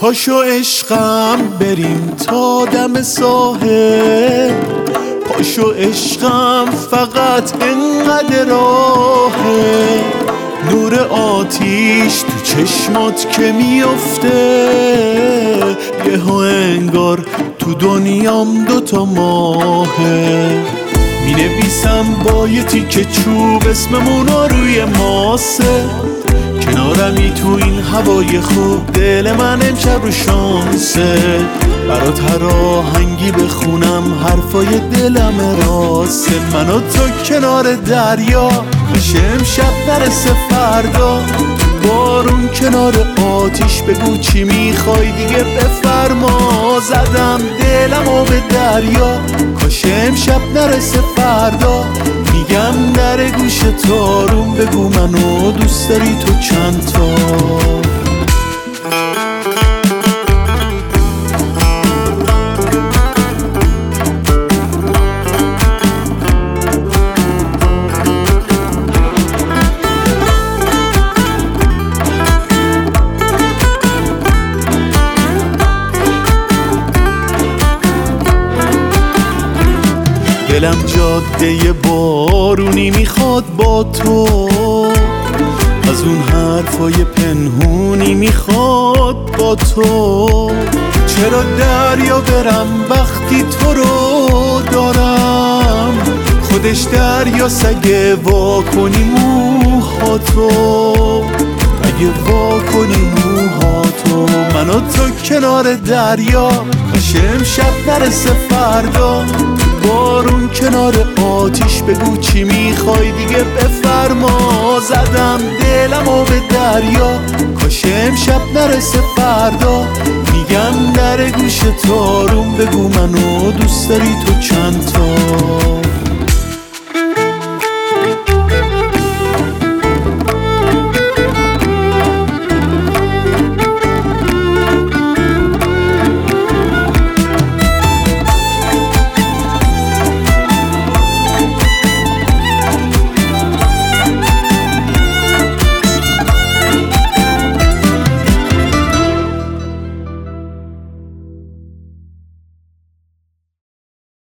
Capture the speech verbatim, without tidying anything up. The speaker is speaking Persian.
پاشو عشقم بریم تا دم ساحل، پاشو عشقم فقط انقدر راهه، نور آتیش تو چشمات که میفته، یهو انگار تو دنیام دوتا ماهه. می نویسم با یه تیکه چوب اسممونا روی ماسه، کنارمی تو این هوای خوب، دل من امشب رو شانسه، برات هر آهنگی بخونم حرفای دلم راسته. من و تو کنار دریا، باشه امشب نرسه فردا، بارون کنار آتیش، بگو چی میخوای دیگه بفرما. زدم دلمو به دریا، کاش امشب نرسه فردا، میگم در گوش تارون، بگو منو دوست داری تو چند تا. دلم جاده بارونی میخواد با تو، از اون حرفای پنهونی میخواد با تو. چرا دریا برم وقتی تو رو دارم، خودش دریا سگه وا کنی موهاتو، اگه وا کنی موهاتو. من و تو کنار دریا، باشه امشب نرسه فردا، بارون کنار آتیش، بگو چی میخوای دیگه بفرما. زدم دلمو به دریا، کاش امشب نرسه فردا، میگم در گوش تارون، بگو منو دوست داری تو چند تا.